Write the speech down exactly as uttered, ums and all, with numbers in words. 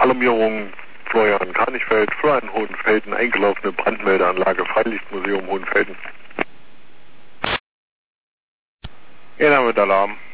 Alarmierung Florian Kranichfeld, Florian Hohenfelden, eingelaufene Brandmeldeanlage, Freilichtmuseum Hohenfelden. Ihr Name mit Alarm.